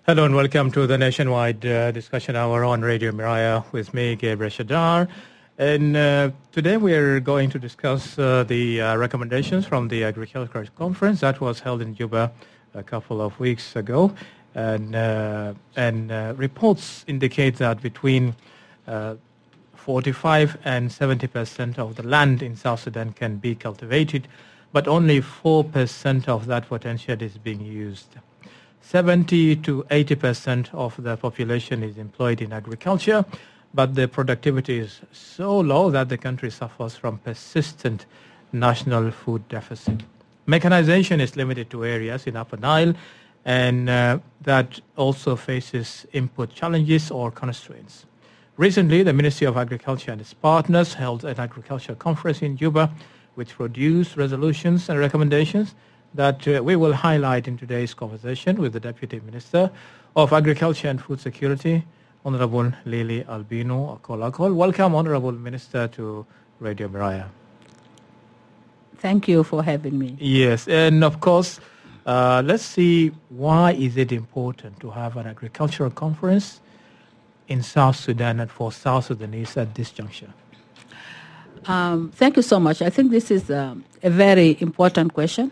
Hello and welcome to the Nationwide Discussion Hour on Radio Miraya with me, Gabriel Shadar. And today we are going to discuss the recommendations from the Agricultural Conference that was held in Juba a couple of weeks ago. And reports indicate that between 45 and 70% of the land in South Sudan can be cultivated, but only 4% of that potential is being used. 70 to 80% of the population is employed in agriculture, but the productivity is so low that the country suffers from persistent national food deficit. Mechanization is limited to areas in Upper Nile, and that also faces input challenges or constraints. Recently, the Ministry of Agriculture and its partners held an agriculture conference in Juba, which produced resolutions and recommendations that we will highlight in today's conversation with the Deputy Minister of Agriculture and Food Security, Honorable Lily Albino Akolakol. Welcome, Honorable Minister, to Radio Miraya. Thank you for having me. Yes, and of course, let's see, why is it important to have an agricultural conference in South Sudan and for South Sudanese at this juncture? Thank you so much. I think this is a very important question.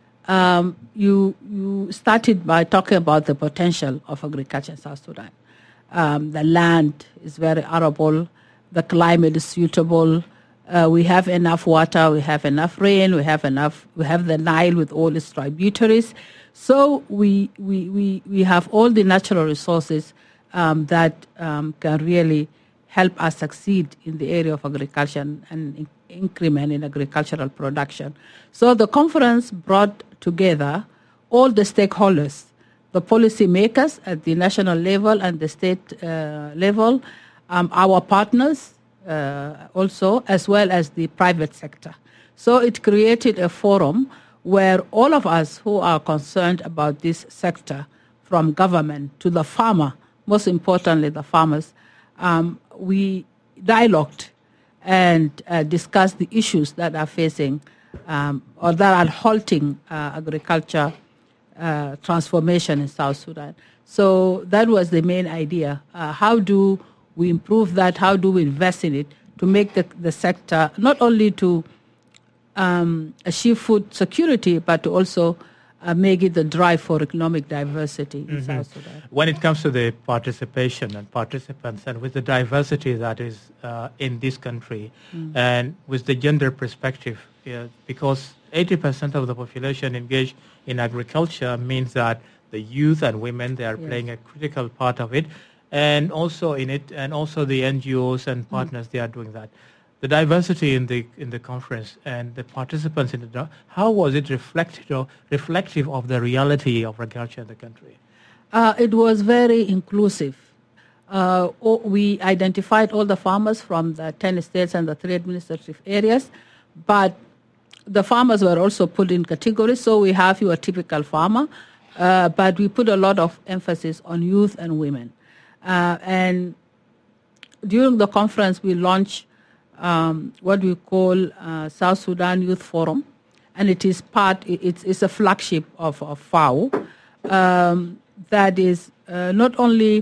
You started by talking about the potential of agriculture in South Sudan. The land is very arable. The climate is suitable. We have enough water. We have enough rain. We have the Nile with all its tributaries. So we have all the natural resources that can really help us succeed in the area of agriculture and increment in agricultural production. So the conference brought together all the stakeholders, the policy makers at the national level and the state level, our partners also, as well as the private sector. So it created a forum where all of us who are concerned about this sector, from government to the farmer, most importantly the farmers, we dialogued and discussed the issues that are facing or that are halting agriculture transformation in South Sudan. So that was the main idea. How do we improve that? How do we invest in it to make the sector not only to achieve food security, but to also make it the drive for economic diversity in South Sudan? When it comes to the participation and participants, and with the diversity that is in this country, and with the gender perspective, because 80% of the population engaged in agriculture means that the youth and women, they are playing a critical part of it, and also in it, and also the NGOs and partners, they are doing that. The diversity in the conference and the participants in the, how was it reflective of the reality of agriculture in the country? It was very inclusive. We identified all the farmers from the 10 states and the 3 administrative areas, but the farmers were also put in categories. So we have your typical farmer, but we put a lot of emphasis on youth and women. And during the conference, we launched what we call South Sudan Youth Forum, and it is it's a flagship of FAO that is not only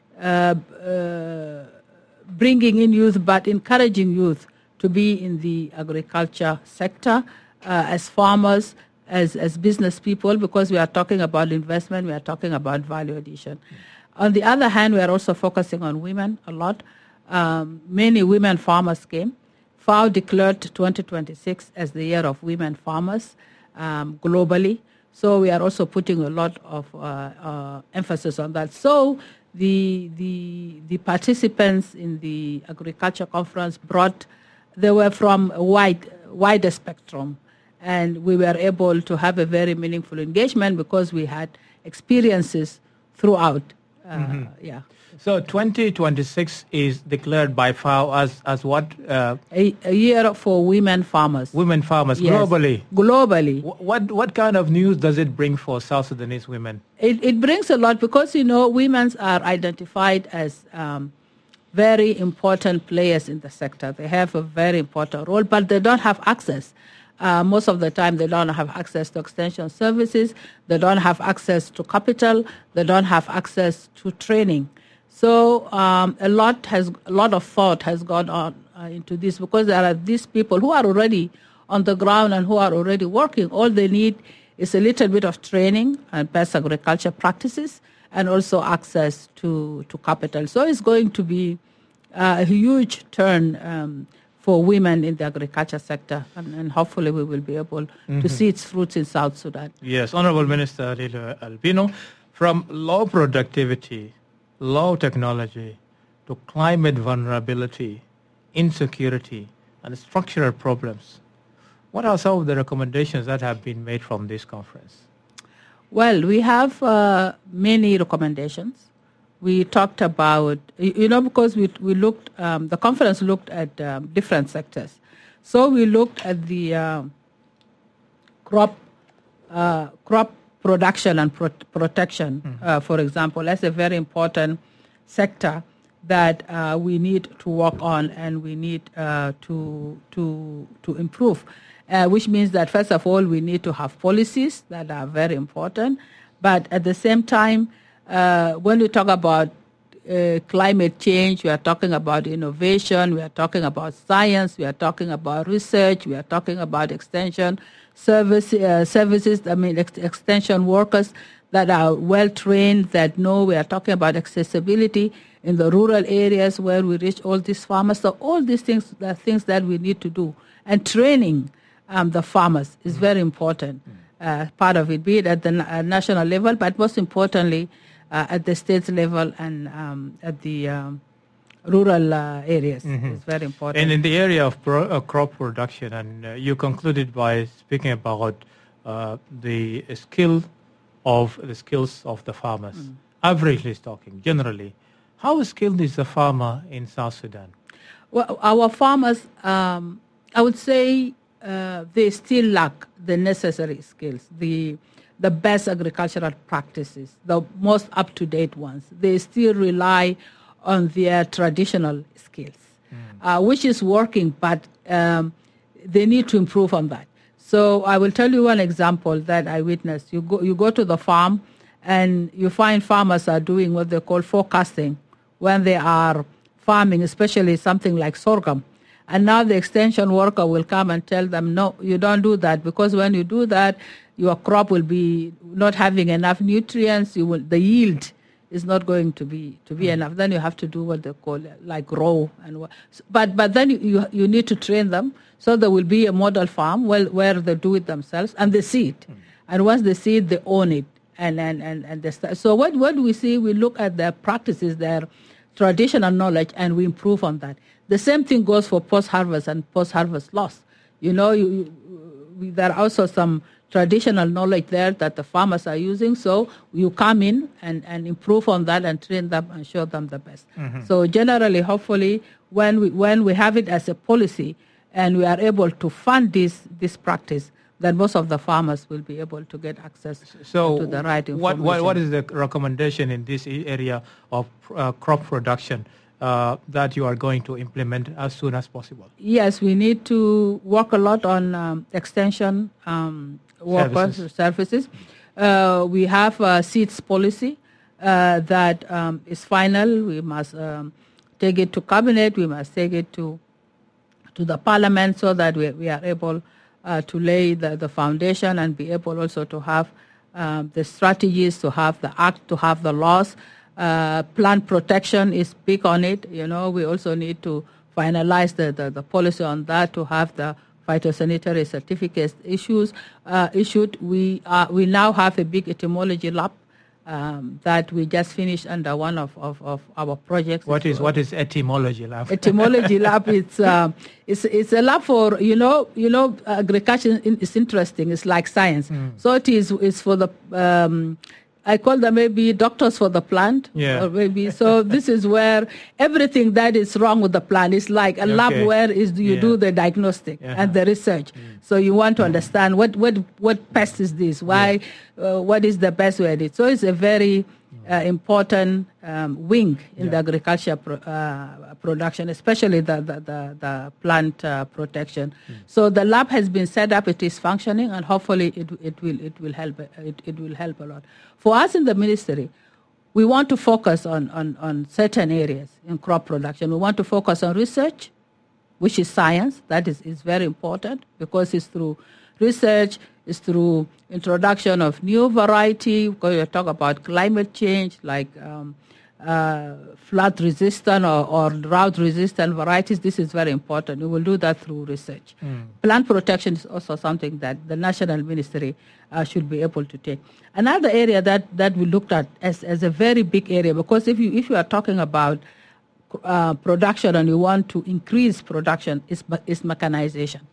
bringing in youth, but encouraging youth to be in the agriculture sector as farmers, as business people, because we are talking about investment, we are talking about value addition. On the other hand, we are also focusing on women a lot. Many women farmers came. FAO declared 2026 as the year of women farmers globally. So we are also putting a lot of emphasis on that. So the participants in the agriculture conference they were from a wider spectrum, and we were able to have a very meaningful engagement because we had experiences throughout. So 2026 is declared by FAO as what? A year for women farmers. Women farmers, yes. Globally. Globally. What kind of news does it bring for South Sudanese women? It brings a lot because, women are identified as very important players in the sector. They have a very important role, but they don't have access Most of the time, they don't have access to extension services. They don't have access to capital. They don't have access to training. So a lot of thought has gone on into this, because there are these people who are already on the ground and who are already working. All they need is a little bit of training and best agriculture practices, and also access to capital. So it's going to be a huge turn for women in the agriculture sector, and hopefully we will be able to see its fruits in South Sudan. Yes, Honorable Minister Lilo Albino, from low productivity, low technology, to climate vulnerability, insecurity, and structural problems, what are some of the recommendations that have been made from this conference? Well, we have many recommendations. We talked about, because we looked, the conference looked at different sectors. So we looked at the crop production and protection, for example. That's a very important sector that we need to work on, and we need to improve. Which means that, first of all, we need to have policies that are very important. But at the same time, when we talk about climate change, we are talking about innovation, we are talking about science, we are talking about research, we are talking about extension services, extension workers that are well-trained, that know. We are talking about accessibility in the rural areas where we reach all these farmers. So all these things are things that we need to do. And training the farmers is very important, part of it, be it at the national level, but most importantly, at the state level and at the rural areas. It's very important. And in the area of crop production, and you concluded by speaking about the skills of the farmers. Averagely talking, generally, how skilled is the farmer in South Sudan? Well, our farmers, I would say, they still lack the necessary skills, the best agricultural practices, the most up-to-date ones. They still rely on their traditional skills, which is working, but they need to improve on that. So I will tell you one example that I witnessed. You go to the farm, and you find farmers are doing what they call forecasting when they are farming, especially something like sorghum. And now the extension worker will come and tell them, no, you don't do that, because when you do that, your crop will be not having enough nutrients. The yield is not going to be enough. Then you have to do what they call like row. But then you need to train them, so there will be a model farm where they do it themselves, and they see it. And once they see it, they own it. And they start. So what do we see? We look at their practices, their traditional knowledge, and we improve on that. The same thing goes for post-harvest and post-harvest loss. There are also some traditional knowledge there that the farmers are using. So you come in and improve on that and train them and show them the best. So generally, hopefully, when we have it as a policy and we are able to fund this practice, then most of the farmers will be able to get access to the right information. What is the recommendation in this area of crop production that you are going to implement as soon as possible? Yes, we need to work a lot on extension services. We have a seeds policy that is final. We must take it to cabinet. We must take it to the parliament, so that we are able to lay the foundation and be able also to have the strategies, to have the act, to have the laws. Plant protection is big on it. We also need to finalize the policy on that, to have the phytosanitary certificates issued. We now have a big etymology lab that we just finished under one of our projects. What is etymology lab? Etymology lab, it's a lab for agriculture is interesting. It's like science. So it's for the I call them maybe doctors for the plant. Yeah. Or maybe so. This is where everything that is wrong with the plant is like a lab where you do the diagnostic and the research. So you want to understand what pest is this? Why? What is the best way at it? So it's a very important wing in the agriculture production, especially the plant protection. So the lab has been set up; it is functioning, and hopefully it will help. It will help a lot. For us in the ministry, we want to focus on certain areas in crop production. We want to focus on research, which is science. That is very important because it's through research, it's through introduction of new variety, because we talk about climate change, like flood-resistant or drought-resistant varieties. This is very important. We will do that through research. Plant protection is also something that the national ministry should be able to take. Another area that we looked at as a very big area, because if you are talking about production and you want to increase production, is mechanization.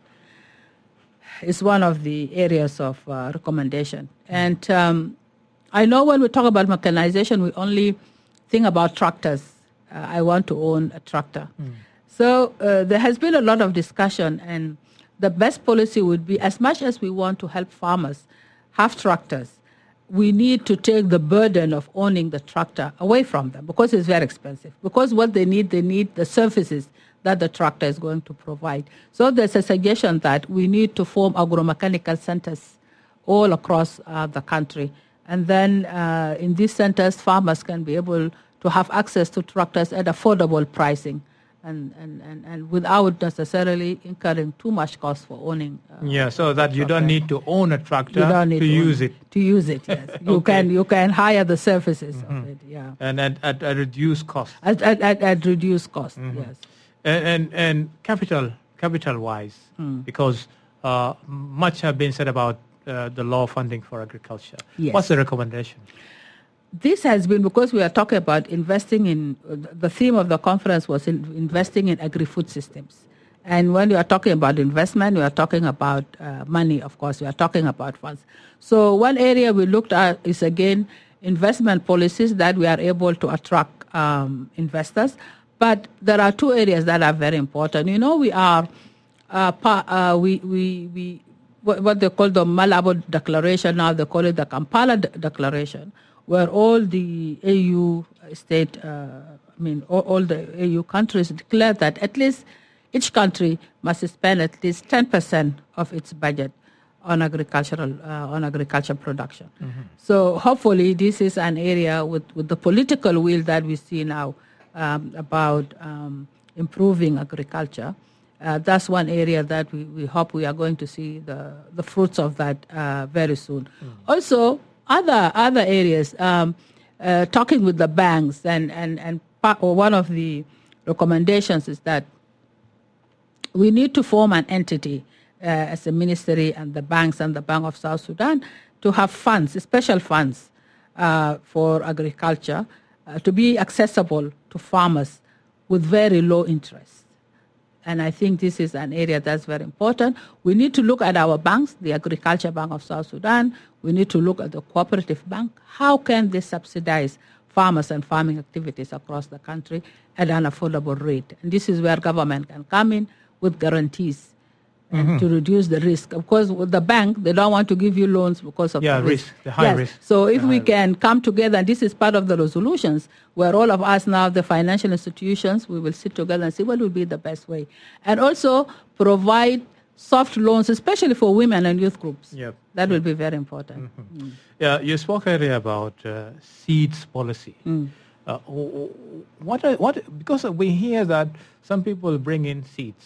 It's one of the areas of recommendation. And I know when we talk about mechanization, we only think about tractors. I want to own a tractor. So there has been a lot of discussion, and the best policy would be, as much as we want to help farmers have tractors, we need to take the burden of owning the tractor away from them, because it's very expensive. Because what they need the services that the tractor is going to provide. So there's a suggestion that we need to form agromechanical centers all across the country. And then in these centers, farmers can be able to have access to tractors at affordable pricing and without necessarily incurring too much cost for owning. So that you don't need to own a tractor to use it. To use it, yes. You can hire the services of it, And at a reduced cost. At reduced cost, yes. And capital-wise, because much have been said about the law funding for agriculture. Yes. What's the recommendation? This has been because we are talking about investing in, the theme of the conference was investing in agri-food systems. And when we are talking about investment, we are talking about money, of course, we are talking about funds. So one area we looked at is, again, investment policies that we are able to attract investors. But there are two areas that are very important. We are, what they call the Malabo Declaration, now they call it the Kampala Declaration, where all the AU state, all the AU countries declare that at least each country must spend at least 10% of its budget on agriculture production. So hopefully this is an area with the political will that we see now about improving agriculture. That's one area that we hope we are going to see the fruits of that very soon. Also, other areas, talking with the banks, and one of the recommendations is that we need to form an entity as a ministry and the banks and the Bank of South Sudan to have funds, special funds for agriculture to be accessible to farmers with very low interest. And I think this is an area that's very important. We need to look at our banks, the Agriculture Bank of South Sudan. We need to look at the Cooperative Bank. How can they subsidize farmers and farming activities across the country at an affordable rate? And this is where government can come in with guarantees and to reduce the risk. Of course, with the bank, they don't want to give you loans because of the risk. The high risk. So if we can come together, and this is part of the resolutions, where all of us now, the financial institutions, we will sit together and see what will be the best way. And also provide soft loans, especially for women and youth groups. That will be very important. Yeah, you spoke earlier about seeds policy. Because we hear that some people bring in seeds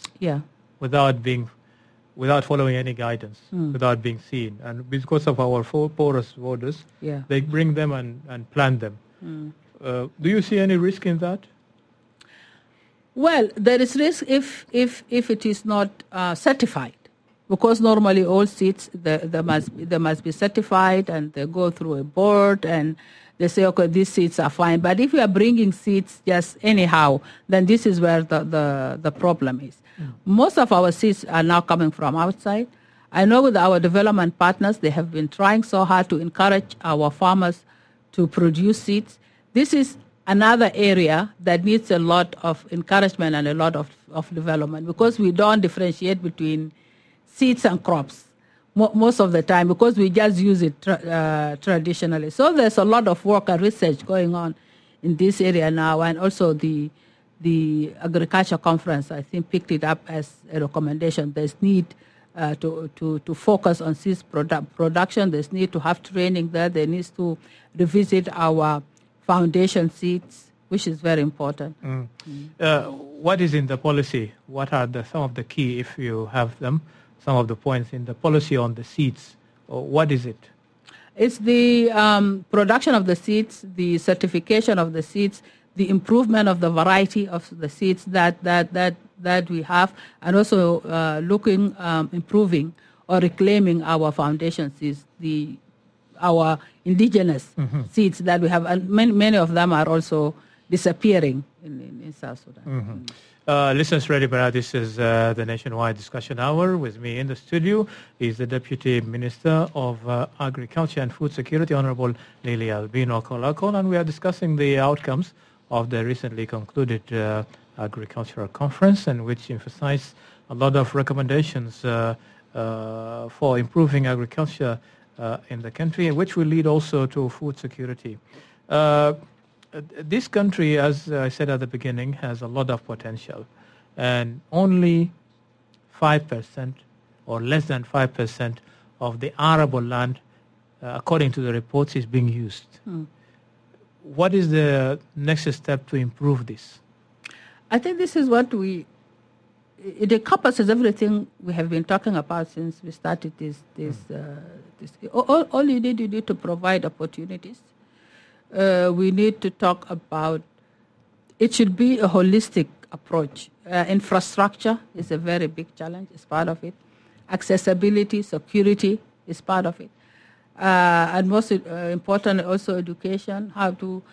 without following any guidance, without being seen. And because of our porous borders, they bring them and plant them. Do you see any risk in that? Well, there is risk if it is not certified, because normally all seeds they must be certified, and they go through a board and they say, okay, these seeds are fine. But if you are bringing seeds just anyhow, then this is where the problem is. Most of our seeds are now coming from outside. I know with our development partners, they have been trying so hard to encourage our farmers to produce seeds. This is another area that needs a lot of encouragement and a lot of development, because we don't differentiate between seeds and crops. most of the time because we just use it traditionally. So there's a lot of work and research going on in this area now, and also the agriculture conference, I think, picked it up as a recommendation. There's need to focus on seeds production. There's need to have training there. There needs to revisit our foundation seeds, which is very important. What is in the policy? What are some of the key, if you have them, some of the points in the policy on the seeds? Or what is it? It's the production of the seeds, the certification of the seeds, the improvement of the variety of the seeds that we have, and also improving or reclaiming our foundation seeds, our indigenous seeds that we have, and many of them are also disappearing in South Sudan. Listeners, ready, but this is the Nationwide Discussion Hour. With me in the studio is the Deputy Minister of Agriculture and Food Security, Honorable Lily Albino Kolakol, and we are discussing the outcomes of the recently concluded agricultural conference, and which emphasized a lot of recommendations for improving agriculture in the country, which will lead also to food security. This country, as I said at the beginning, has a lot of potential, and only 5% or less than 5% of the arable land, according to the reports, is being used. What is the next step to improve this? I think this is what it encompasses everything we have been talking about since we started this. All you need to provide opportunities. We need to talk about, it should be a holistic approach. Infrastructure is a very big challenge, it's part of it. Accessibility, security is part of it. And most important also education, how to,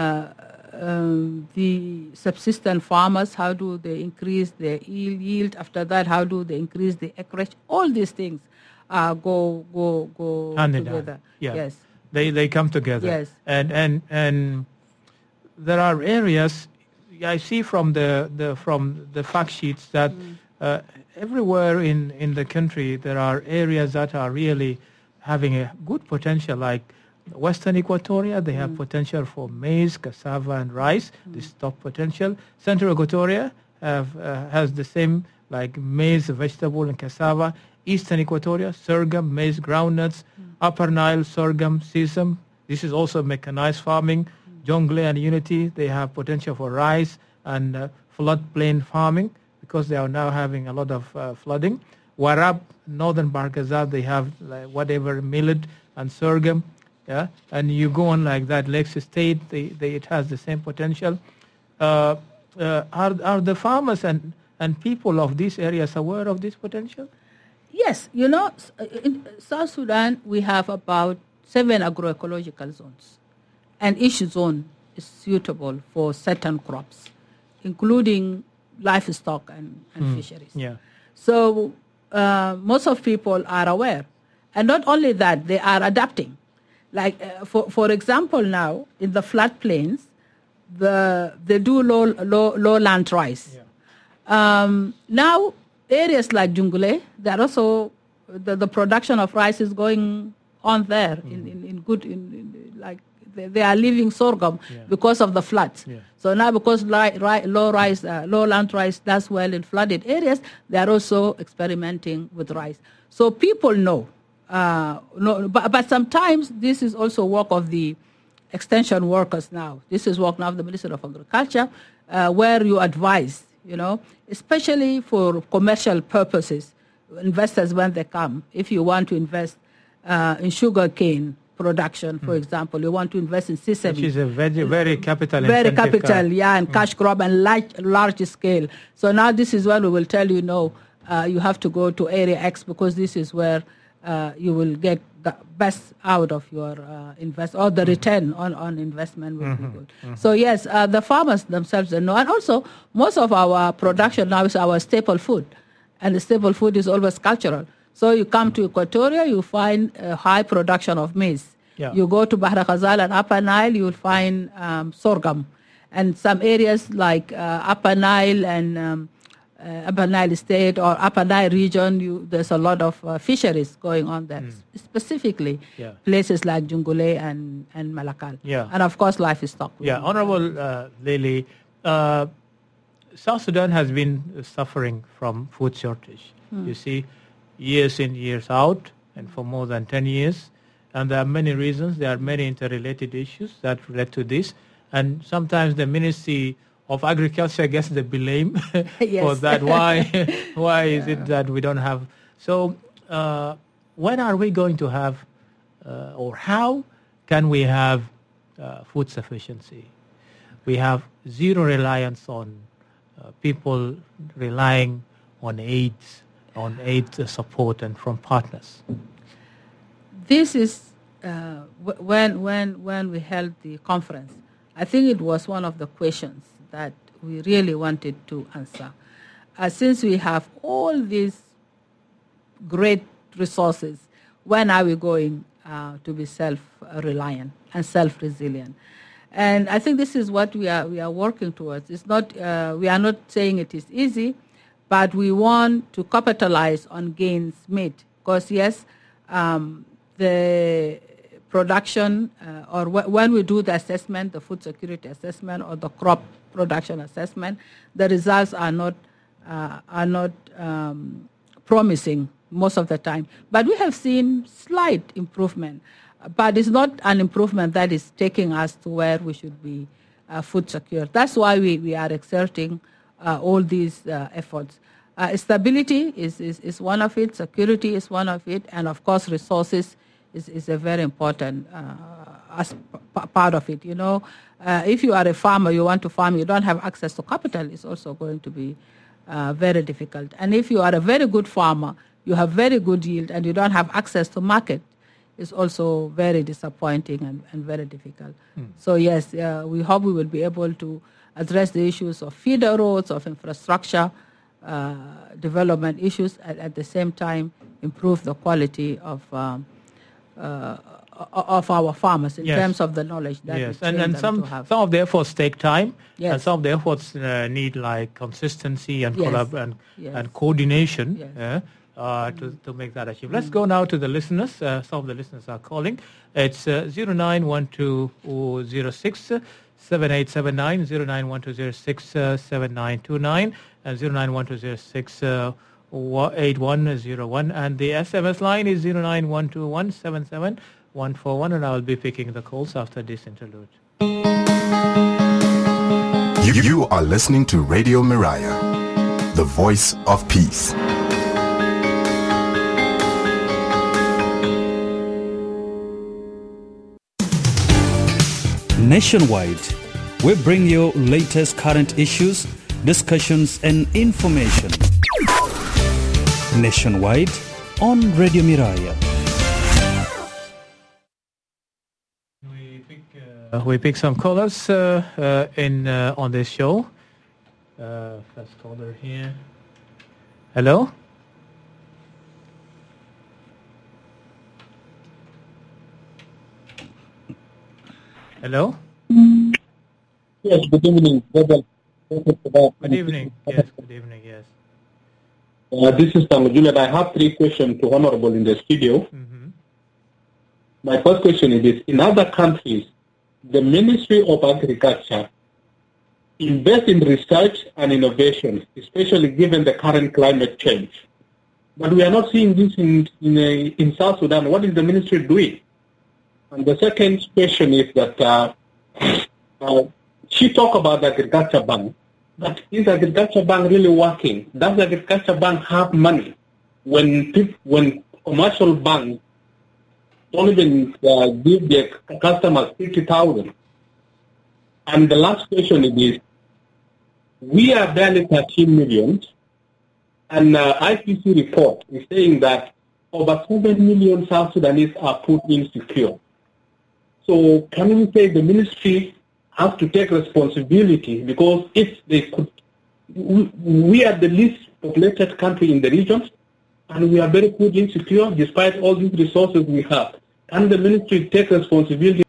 the subsistence farmers, how do they increase their yield? After that, how do they increase the acreage? All these things go hand together. Yeah. Yes. They come together. Yes. And there are areas I see from the fact sheets that everywhere in the country there are areas that are really having a good potential, like Western Equatoria. They have potential for maize, cassava, and rice. This top potential. Central Equatoria has the same, like maize, vegetable, and cassava. Eastern Equatoria, sorghum, maize, groundnuts. Upper Nile, sorghum, sesame. This is also mechanized farming. Jonglei and Unity, they have potential for rice and floodplain farming because they are now having a lot of flooding. Warab, Northern Barkazal, they have whatever millet and sorghum. Yeah, and you go on like that. Lakes State, it has the same potential. Are the farmers and people of these areas aware of this potential? Yes, in South Sudan, we have about 7 agroecological zones, and each zone is suitable for certain crops, including livestock and fisheries. Yeah. So most of people are aware, and not only that, they are adapting. Like, for example, now, in the floodplains, they do lowland rice. Yeah. Now, areas like Jonglei, they're also the production of rice is going on there like they are leaving sorghum because of the floods. Yeah. So now because lowland rice does well in flooded areas, they are also experimenting with rice. So people know. But sometimes this is also work of the extension workers now. This is work now of the Ministry of Agriculture, where you advise, especially for commercial purposes, investors when they come. If you want to invest in sugarcane production, for example, you want to invest in sesame. Which is a very capital very capital, and cash crop and large scale. So now this is where we will tell you, no, you have to go to area X because this is where you will get the best out of your or the return on investment will be good. So yes, the farmers themselves know. And also, most of our production now is our staple food. And the staple food is always cultural. So you come to Equatoria, you find a high production of maize. Yeah. You go to Bahr Ghazal and Upper Nile, you'll find sorghum. And some areas like Upper Nile and Upper Nile State or Upper Nile region, there's a lot of fisheries going on there, specifically places like Jungule and Malakal. Yeah. And of course, livestock. Yeah, Honorable Lily, South Sudan has been suffering from food shortage. You see, years in, years out, and for more than 10 years. And there are many reasons. There are many interrelated issues that relate to this. And sometimes the Ministry of Agriculture gets the blame for that. Why is it that we don't have? So when are we going to have, or how can we have food sufficiency? We have zero reliance on people relying on aid support and from partners. This is when we held the conference. I think it was one of the questions that we really wanted to answer. Since we have all these great resources, when are we going to be self-reliant and self-resilient? And I think this is what we are working towards. It's not we are not saying it is easy, but we want to capitalize on gains made. Because yes, the production or when we do the assessment, the food security assessment or the crop production assessment, the results are not promising most of the time. But we have seen slight improvement. But it's not an improvement that is taking us to where we should be food secure. That's why we are exerting all these efforts. Stability is one of it, security is one of it, and of course resources is a very important part of it. You know, if you are a farmer, you want to farm, you don't have access to capital, it's also going to be very difficult. And if you are a very good farmer, you have very good yield, and you don't have access to market, it's also very disappointing and very difficult. So yes, we hope we will be able to address the issues of feeder roads, of infrastructure, development issues, at the same time improve the quality of our farmers in terms of the knowledge that we train them some to have. Some of the efforts take time, and some of the efforts need like consistency and and coordination to make that achieve. Let's go now to the listeners. Some of the listeners are calling. It's 091206 7879, 091206 7929, and 091206 8101, and the SMS line is 09121 77141, and I will be picking the calls after this interlude. You are listening to Radio Miraya, the voice of peace. Nationwide, we bring you latest current issues, discussions, and information. Nationwide on Radio Miraya. We pick some callers on this show. First caller here. Hello. Hello. Yes. Good evening. Good evening. Yes. Good evening. Yes. This is Tamujula. I have 3 questions to Honorable in the studio. Mm-hmm. My first question is this. In other countries, the Ministry of Agriculture invests in research and innovation, especially given the current climate change. But we are not seeing this in South Sudan. What is the ministry doing? And the second question is that she talked about the Agriculture Bank. But is the Agriculture Bank really working? Does the Agriculture Bank have money when commercial banks don't even give their customers 50,000? And the last question is, we are barely 13 million, and IPC report is saying that over 7 million South Sudanese are food insecure. So can we say the ministry has to take responsibility, because if they could, we are the least populated country in the region, and we are very food insecure despite all these resources we have. Can the ministry take responsibility?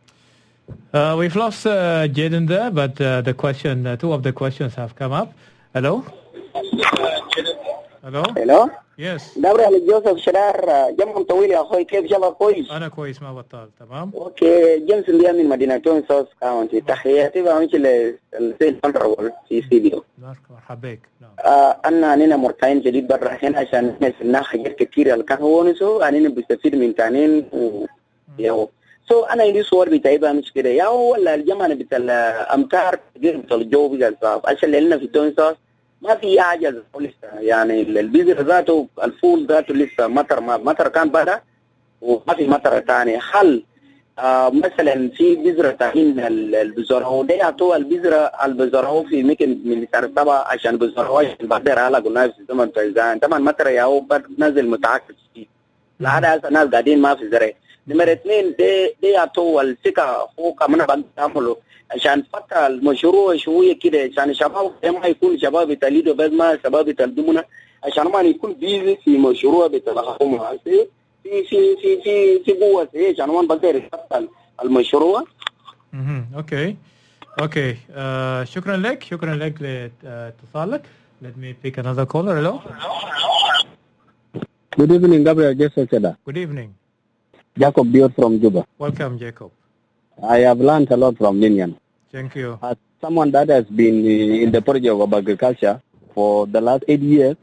We've lost Jaden there, but the question, 2 of the questions have come up. Hello? Hello? Hello Yes. جابريل جوزيف شرار جمع طويل يا اخوي كيف شباب كويس؟ أنا كويس ما بطال تمام. اوكي جيمس اللي من مدينة تون ساوث كاونتي تحياتي بعمل للسيد هونربل في استديو. مرحبا بك. نعم. أنا مرتين جديد برا هنا عشان نسمع حاجات كتير اللي كان هو نسو أنا بستفيد من تانين ياهو. أنا عندي صور بتاعي مش كده ياهو ولا الجماعة بتاع الأمطار غير بتاع الجو بيجي صعب عشان لنا في تون ساوث ما في حاجة لسه يعني البذر ذاته الفول ذاته لسه مطر كان بدأ وما في مطر ثاني هل مثلا في بذرة تاعين البذرة ده يعطوا البذرة في ممكن من شهر 7 عشان بذرة بعدين على قلنا في زمن تايزان طبعا مطر ياهو نازل متعكس فيه العادة الناس قاعدين ما في زرع نمرة 2 ده يعطوا الثقة هو كمان بعمله عشان فتح المشروع شوية كده عشان الشباب ما يكون شباب بتاليدو بس ما شباب بتالدمنا عشان ما يكون بيزي في مشروع بتاعهم في قوة عشان ما بقدر يفتح المشروع. اوكي شكرا لك لاتصالك. Let me pick another caller. Hello. Good evening, Gabriel Joseph Cheda. Good evening. Jacob Bior from Juba. Welcome, Jacob. I have learned a lot from Ninian. Thank you. As someone that has been in the project of agriculture for the last 8 years,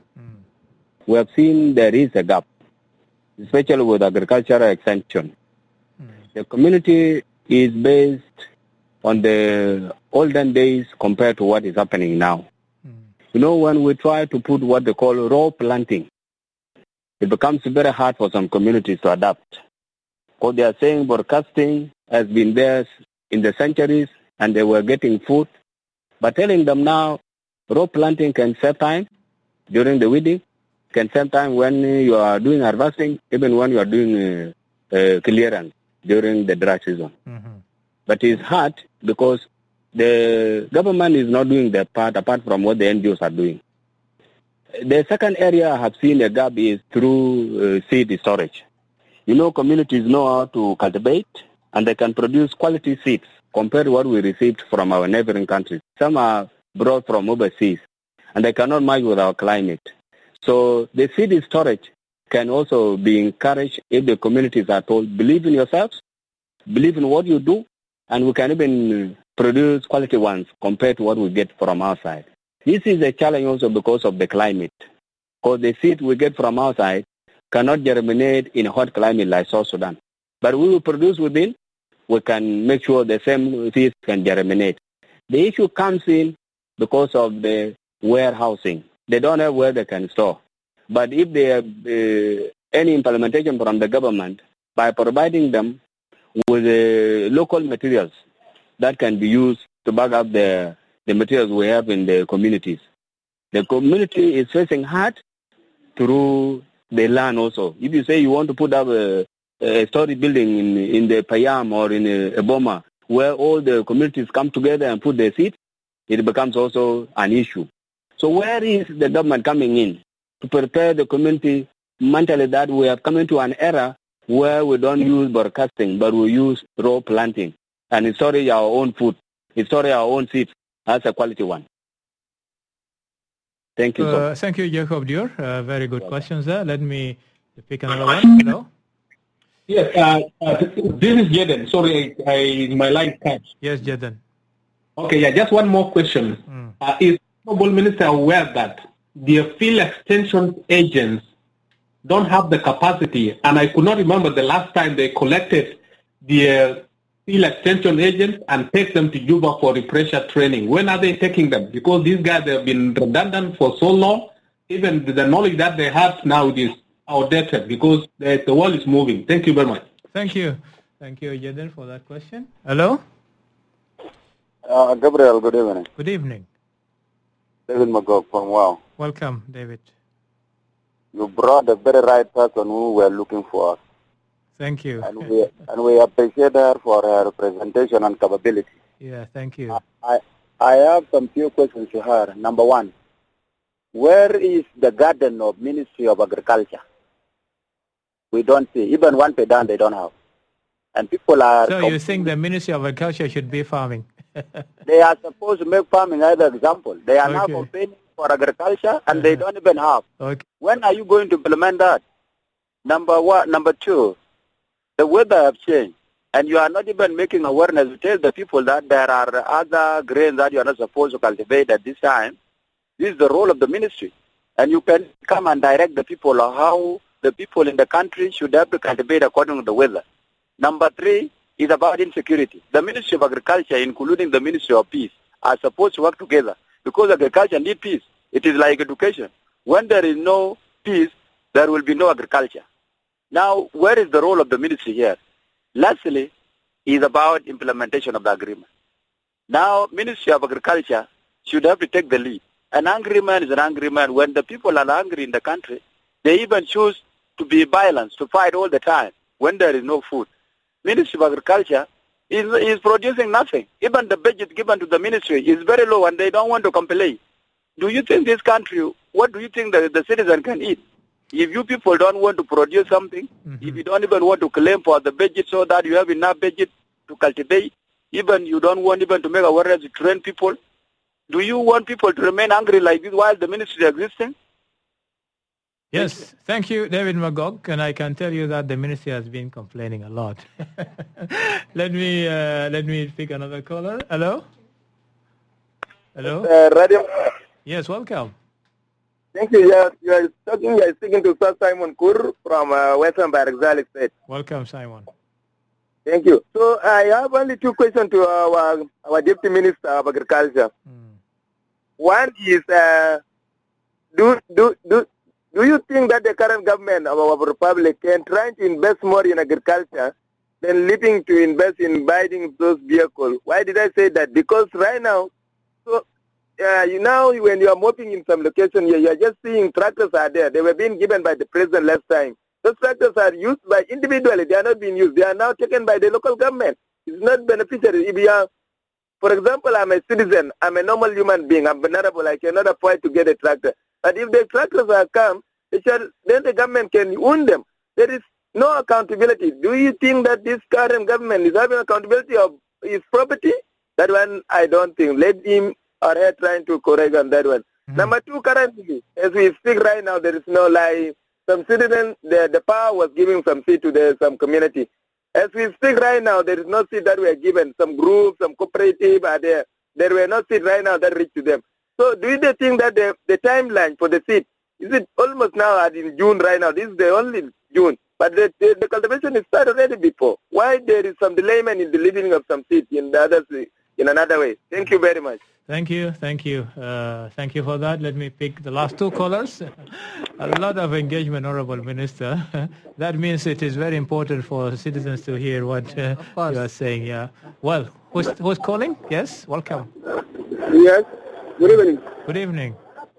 we have seen there is a gap, especially with agricultural extension. The community is based on the olden days compared to what is happening now. You know, when we try to put what they call raw planting, it becomes very hard for some communities to adapt. Because they are saying broadcasting has been there in the centuries and they were getting food. But telling them now, raw planting can save time during the weeding, can save time when you are doing harvesting, even when you are doing clearance during the dry season. But it's hard because the government is not doing their part apart from what the NGOs are doing. The second area I have seen a gap is through seed storage. You know, communities know how to cultivate and they can produce quality seeds compared to what we received from our neighboring countries. Some are brought from overseas and they cannot match with our climate. So the seed storage can also be encouraged if the communities are told, believe in yourselves, believe in what you do, and we can even produce quality ones compared to what we get from outside. This is a challenge also because of the climate. Because the seed we get from outside cannot germinate in a hot climate like South Sudan. But we will produce within, we can make sure the same seeds can germinate. The issue comes in because of the warehousing. They don't have where they can store. But if they have any implementation from the government by providing them with local materials that can be used to back up the materials we have in the communities. The community is facing hard through the land also. If you say you want to put up a story building in the Payam or in a Boma where all the communities come together and put their seeds, it becomes also an issue. So where is the government coming in to prepare the community mentally that we have come into an era where we don't use broadcasting, but we use raw planting and storage our own food, storage our own seeds as a quality one. Thank you. Thank you, Jacob Dior. Very good questions there. Let me pick another one. Hello? Yes, this is Jaden. Sorry, my line cut. Yes, Jaden. Okay, yeah, just one more question. Is the Honorable Minister aware that the field extension agents don't have the capacity, and I could not remember the last time they collected the field extension agents and take them to Juba for refresher training? When are they taking them? Because these guys have been redundant for so long, even the knowledge that they have now is outdated because the world is moving. Thank you very much. Thank you. Thank you, Jaden, for that question. Hello? Gabriel, good evening. Good evening. David Magog from WOW. Welcome, David. You brought the very right person who we were looking for. Thank you. And we appreciate her for her representation and capability. Yeah, thank you. I have some few questions to her. Number one, where is the garden of Ministry of Agriculture? We don't see. Even one pedan they don't have. And people are... So you think the Ministry of Agriculture should be farming? They are supposed to make farming as an example. They are now complaining for agriculture and they don't even have. Okay. When are you going to implement that? Number one. Number two, the weather have changed. And you are not even making awareness to tell the people that there are other grains that you are not supposed to cultivate at this time. This is the role of the ministry. And you can come and direct the people on how the people in the country should have to cultivate according to the weather. Number three is about insecurity. The Ministry of Agriculture, including the Ministry of Peace, are supposed to work together because agriculture needs peace. It is like education. When there is no peace, there will be no agriculture. Now, where is the role of the ministry here? Lastly, is about implementation of the agreement. Now, Ministry of Agriculture should have to take the lead. An angry man is an angry man. When the people are angry in the country, they even choose to be violent, to fight all the time when there is no food. Ministry of Agriculture is producing nothing. Even the budget given to the ministry is very low and they don't want to complain. Do you think this country, what do you think the citizen can eat? If you people don't want to produce something, if you don't even want to claim for the budget so that you have enough budget to cultivate, even you don't want even to make awareness to train people, do you want people to remain angry like this while the ministry is existing? Yes, thank you, David Magog, and I can tell you that the ministry has been complaining a lot. Let me pick another caller. Hello? Hello? Radio. Yes, welcome. Thank you. You are speaking to Sir Simon Kur from Western Barakzal State. Welcome, Simon. Thank you. So I have only two questions to our Deputy Minister of Agriculture. One is, do you think that the current government of our republic can try to invest more in agriculture than leaving to invest in buying those vehicles? Why did I say that? Because right now, when you are moving in some location, you are just seeing tractors are there. They were being given by the president last time. Those tractors are used by individually. They are not being used. They are now taken by the local government. It's not beneficiary. If you are, for example, I'm a citizen. I'm a normal human being. I'm vulnerable. I cannot afford to get a tractor. But if the tractors are come, then the government can own them. There is no accountability. Do you think that this current government is having accountability of his property? That one, I don't think. Let him or her trying to correct on that one. Number two, currently, as we speak right now, there is no lie. Some citizens, the power was giving some seat to some community. As we speak right now, there is no seat that were given. Some groups, some cooperative are there. There were no seat right now that reached to them. So do you think that the timeline for the seat, is it almost now in June right now? This is the only June. But the cultivation is started already before. Why there is some delayment in the leaving of some seats in the others in another way? Thank you very much. Thank you for that. Let me pick the last two callers. A lot of engagement, Honorable Minister. That means it is very important for citizens to hear what you are saying. Yeah. Well, who's calling? Yes, welcome. Yes. Good evening. Good evening.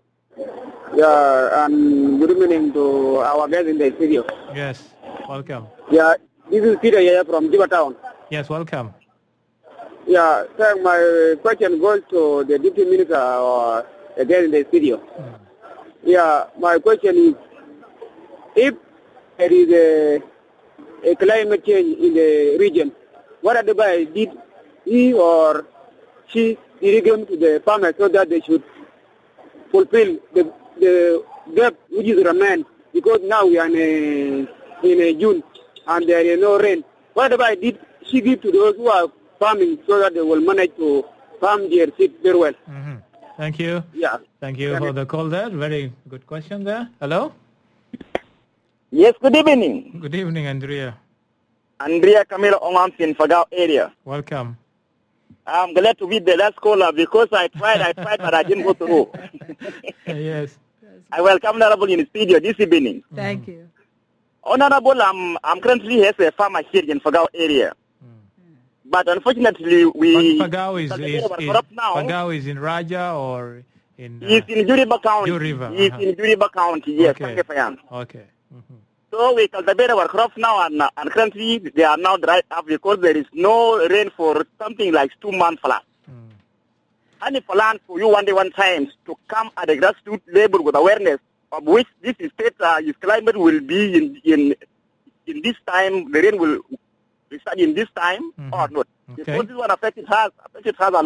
Yeah, and good evening to our guests in the studio. Yes, welcome. Yeah, this is Peter here from Juba Town. Yes, welcome. Yeah, sir, my question goes to the Deputy Minister again in the studio. Yeah, my question is, if there is a climate change in the region, what advice did he or she give to the farmers so that they should fulfill the gap which is remain? Because now we are in a June and there is no rain. What advice did she give to those who are farming so that they will manage to farm their seed very well? Thank you. Yeah. Thank you for the call there. Very good question there. Hello? Yes, good evening. Good evening, Andrea. Andrea Camilo Ongams in Fagao area. Welcome. I'm glad to be the last caller because I tried, but I didn't go through. Yes. I welcome Honorable in the studio this evening. Thank you. Honorable, I'm currently as a farmer here in Fagao area. But unfortunately, Fagao is in Raja or in... He's in Juriba County. He's in Juriba County, yes. Okay. So we cultivate our crops now, and currently they are now dried up because there is no rain for something like 2 months flat. And if plan for you one day, one time to come at a grassroots level with awareness of which this state, this climate will be in this time, the rain will start in this time or not. Okay. Because this one affected us a lot.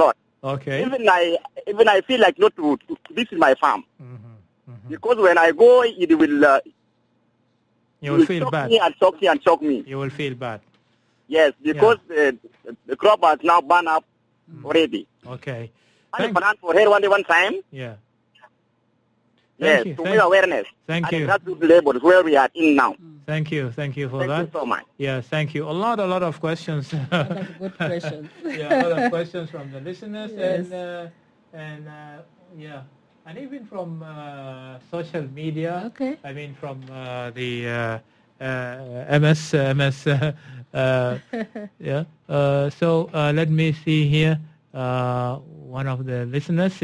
Okay. Even I feel like not to this is my farm. Because when I go, it will. You will feel bad. Me and shock me. You will feel bad. Yes, because the crop has now burned up already. Okay. And for here one time. Yeah. Yes, to make awareness. Thank you. That's the labels where we are in now. Thank you for that. Thank you so much. Yeah, thank you. A lot of questions. A lot of good questions. Yeah, a lot of questions from the listeners. Yes. And even from social media. Okay. I mean, from the MS. Yeah. So let me see here. One of the listeners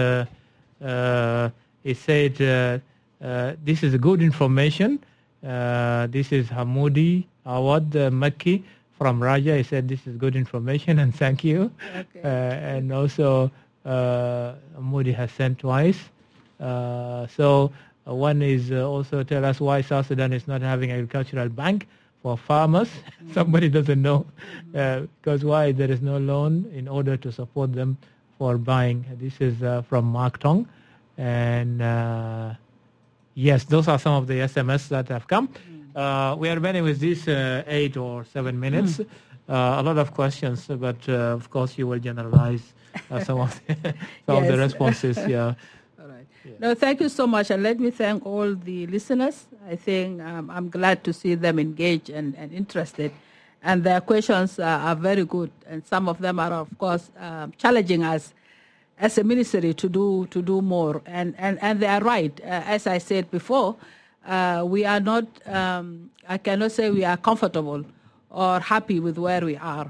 he said, this is good information. This is Hamoudi Awad Makki from Raja. He said, this is good information and thank you. Okay. And also, Hamoudi has sent twice. So one is also tell us why South Sudan is not having agricultural bank for farmers. Somebody doesn't know because why there is no loan in order to support them for buying. This is from Mark Tong. And yes, those are some of the SMS that have come. We are remaining with these 8 or 7 minutes. A lot of questions, but of course you will generalize some of the responses. Yeah. All right. Yeah. No, thank you so much, and let me thank all the listeners. I think I'm glad to see them engaged and interested, and their questions are very good, and some of them are, of course, challenging us as a ministry to do more, and they are right. As I said before, we are not. I cannot say we are comfortable or happy with where we are,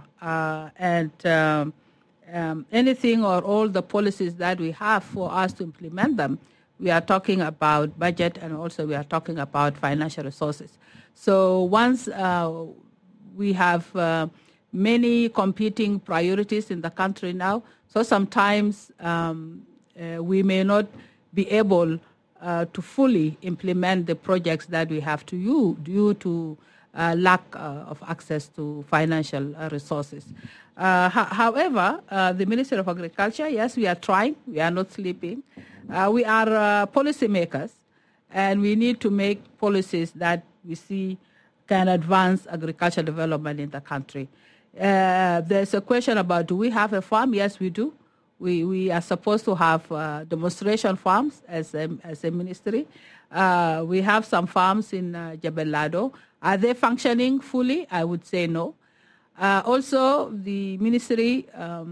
anything or all the policies that we have for us to implement them, we are talking about budget and also we are talking about financial resources. So once we have many competing priorities in the country now, so sometimes we may not be able to fully implement the projects that we have to do due to lack of access to financial resources. However, the Ministry of Agriculture, yes, we are trying. We are not sleeping. We are policymakers, and we need to make policies that we see can advance agricultural development in the country. There's a question about, do we have a farm? Yes, we do. We are supposed to have demonstration farms as a ministry. We have some farms in Jebel Lado. Are they functioning fully? I would say no. Also, the ministry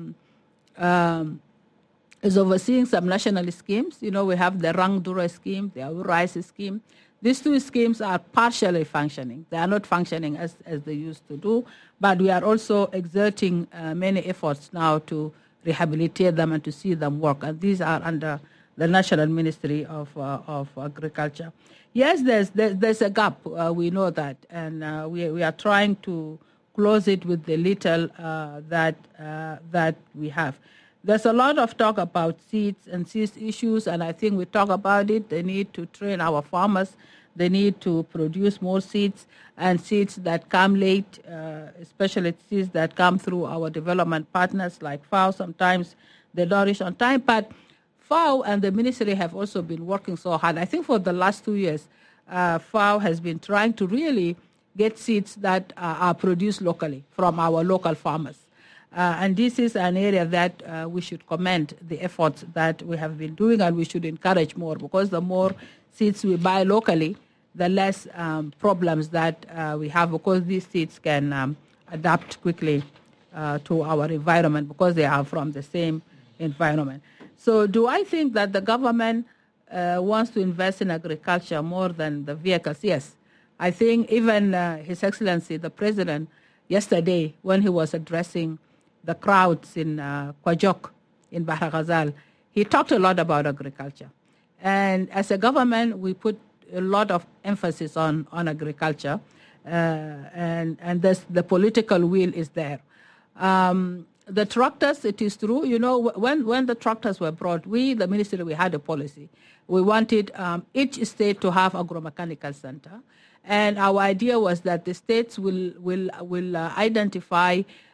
is overseeing some national schemes. You know, we have the Rang Dura scheme, the Rice scheme. These two schemes are partially functioning. They are not functioning as they used to do, but we are also exerting many efforts now to rehabilitate them and to see them work. And these are under the National Ministry of Agriculture. Yes, there's a gap. We know that, and we are trying to close it with the little that we have. There's a lot of talk about seeds and seeds issues, and I think we talk about it. They need to train our farmers. They need to produce more seeds, and seeds that come late, especially seeds that come through our development partners like FAO. Sometimes they don't reach on time, but FAO and the ministry have also been working so hard. I think for the last 2 years, FAO has been trying to really get seeds that are produced locally from our local farmers. And this is an area that we should commend the efforts that we have been doing, and we should encourage more, because the more seeds we buy locally, the less problems that we have, because these seeds can adapt quickly to our environment because they are from the same environment. So do I think that the government wants to invest in agriculture more than the vehicles? Yes. I think even His Excellency, the President, yesterday when he was addressing the crowds in Kwajok in Bahar Ghazal, he talked a lot about agriculture. And as a government, we put a lot of emphasis on agriculture, and the political will is there. The tractors, it is true, you know, when the tractors were brought, the ministry, we had a policy. We wanted each state to have agro-mechanical center. And our idea was that the states will identify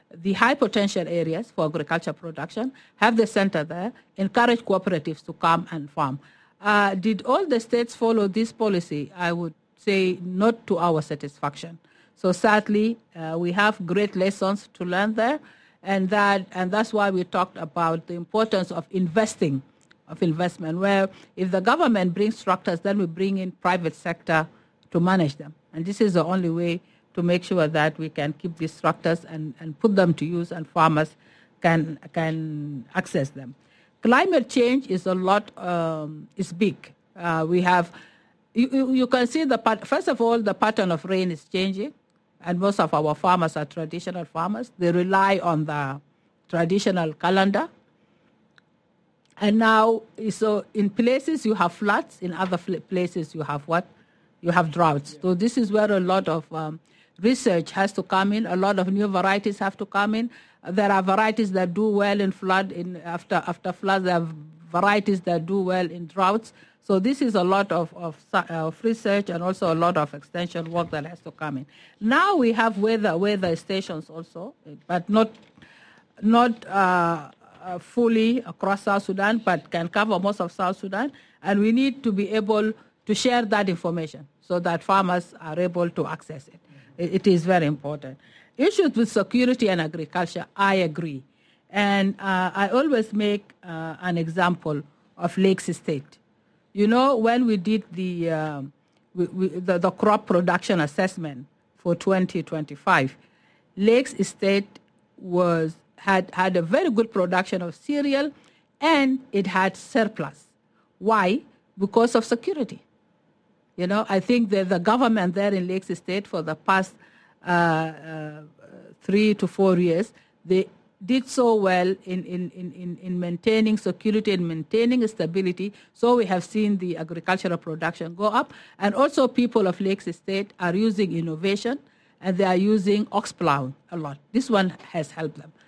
the high potential areas for agriculture production, have the center there, encourage cooperatives to come and farm. Did all the states follow this policy? I would say not to our satisfaction. So sadly, we have great lessons to learn there, and that's why we talked about the importance of investment, where if the government brings structures, then we bring in private sector to manage them. And this is the only way to make sure that we can keep these structures and put them to use, and farmers can access them. Climate change is is big. We have, you can see first of all, the pattern of rain is changing, and most of our farmers are traditional farmers. They rely on the traditional calendar. And now, so in places you have floods, in other places you have what? You have droughts. So this is where a lot of research has to come in. A lot of new varieties have to come in. There are varieties that do well in flood. After floods, there are varieties that do well in droughts. So this is a lot of research and also a lot of extension work that has to come in. Now we have weather stations also, but not fully across South Sudan, but can cover most of South Sudan. And we need to be able to share that information so that farmers are able to access it. It is very important. Issues with security and agriculture, I agree. And I always make an example of Lakes State. You know, when we did the crop production assessment for 2025, Lakes State had a very good production of cereal, and it had surplus. Why? Because of security. You know, I think that the government there in Lakes State for the past 3 to 4 years, they did so well in maintaining security and maintaining stability. So we have seen the agricultural production go up. And also people of Lakes State are using innovation, and they are using ox plow a lot. This one has helped them.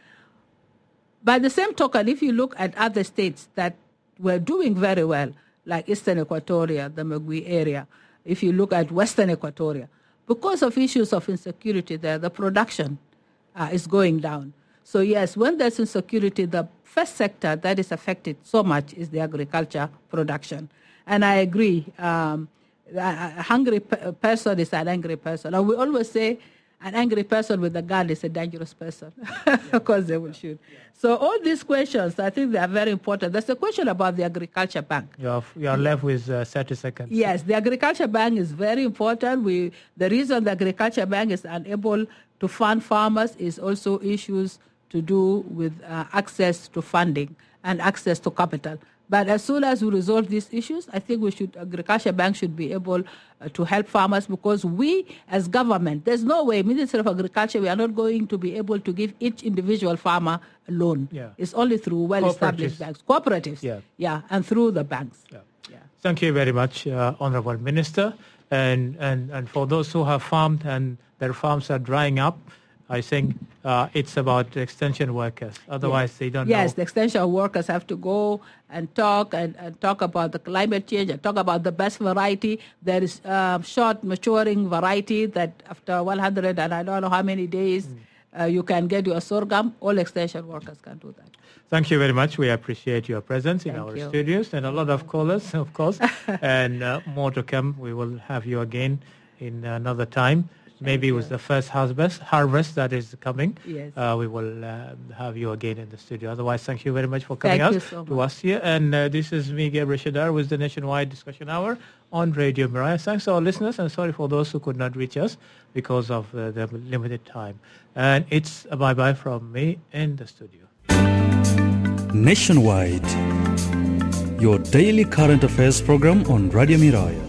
By the same token, if you look at other states that were doing very well, like Eastern Equatoria, the Magui area, if you look at Western Equatoria, because of issues of insecurity there, the production is going down. So yes, when there's insecurity, the first sector that is affected so much is the agriculture production. And I agree, a hungry person is an angry person. And we always say an angry person with a gun is a dangerous person because they will shoot. So all these questions, I think they are very important. There's a question about the Agriculture Bank. You are left with 30 seconds. Yes, the Agriculture Bank is very important. The reason the Agriculture Bank is unable to fund farmers is also issues to do with access to funding and access to capital. But as soon as we resolve these issues, I think Agriculture Bank should be able to help farmers, because we as government, there's no way, Ministry of Agriculture, we are not going to be able to give each individual farmer a loan. Yeah. It's only through well-established banks, cooperatives, and through the banks. Yeah. Yeah. Thank you very much, Honorable Minister. And for those who have farmed and their farms are drying up, I think it's about extension workers. Otherwise, they don't know. Yes, the extension workers have to go and talk about the climate change and talk about the best variety. There is short maturing variety that after 100 and I don't know how many days you can get your sorghum. All extension workers can do that. Thank you very much. We appreciate your presence in our studios, and a lot of callers, of course, and more to come. We will have you again in another time. Maybe it was the first harvest that is coming. Yes. We will have you again in the studio. Otherwise, thank you very much for coming out to us here. And this is me, Gabriel Shadar, with the Nationwide Discussion Hour on Radio Mariah. Thanks to our listeners, and sorry for those who could not reach us because of the limited time. And it's a bye-bye from me in the studio. Nationwide, your daily current affairs program on Radio Miraya.